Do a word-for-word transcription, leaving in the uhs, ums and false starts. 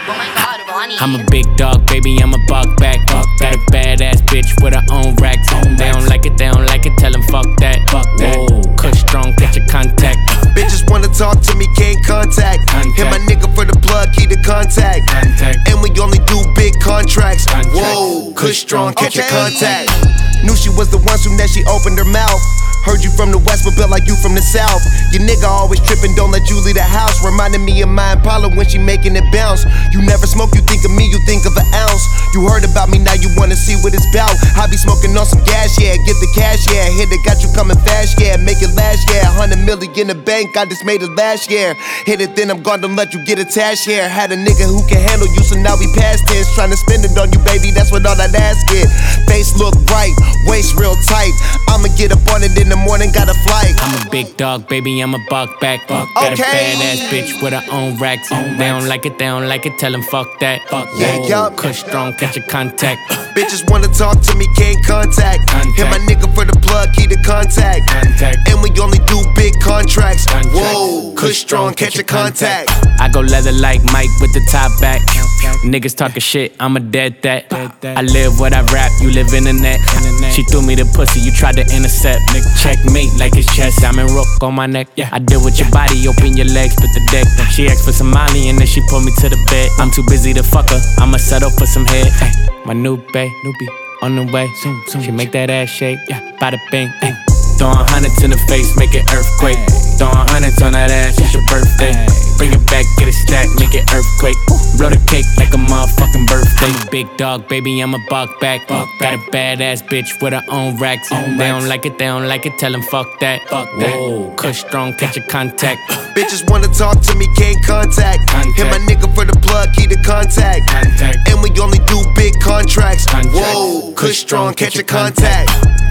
I'm a big dog, baby, I'm a buck back. Got a badass bitch with her own racks. They don't like it, they don't like it, tell them fuck that. Whoa, Kush strong, catch your contact. Bitches wanna talk to me, can't contact. Hit my nigga for the plug, key to contact. And we only do big contracts. Whoa, Kush strong, catch your contact. Knew she was the one soon as she opened her mouth. Heard you from the west, but built like you from the south. Your nigga always trippin', don't let you leave the house. Reminding me of my Impala when she making it bounce. You never smoke, you think of me, you think of an ounce. You heard about me, now you wanna see what it's bout. I be smoking on some gas, yeah, get the cash, yeah. Hit it, got you coming fast, yeah, make it last, yeah. Hundred million in the bank, I just made it last year. Hit it, then I'm gone, don't let you get attached here. Had a nigga who can handle you, so now we past tense. Tryna spend it on you, baby, that's what all that ass get. Face look right, waist real tight. I'ma get up on it in the morning, got a flight. I'm a big dog, baby, I'm a buck back. Got a badass bitch with her own racks. They don't like it, they don't like it, tell them fuck that. Yeah, yup. Kush strong, catch your contact. Bitches wanna talk to me, can't contact. Hit my nigga for the plug, key to contact. And we only do big contracts. Whoa, Kush strong, catch your contact. I go leather like Mike with the top back. Niggas talking shit, I'm a dead that. I live what I rap, you live in the net. She threw me the pussy, you tried to intercept. Checkmate like it's chess, I'm in rook on my neck. I deal with your body, open your legs, split the deck. She asked for some Molly and then she pulled me to the bed. I'm too busy to fuck her, I'ma settle for some head. My new bae, newbie, on the way. She make that ass shake, bada bing. Throwing hundreds in the face, make it earthquake. Throwing hundreds on that ass, it's your birthday. Bring it back, get it stacked, make it earthquake. Blow the cake like a motherfucking birthday. Big dog, baby, I'm a buck back. Got a badass bitch with her own racks. They don't like it, they don't like it, tell them fuck that. Whoa, Kush strong, catch your contact. Bitches wanna talk to me, can't contact. Hit my nigga for the plug, key to contact. And we only do big contracts. Whoa, Kush strong, catch your contact.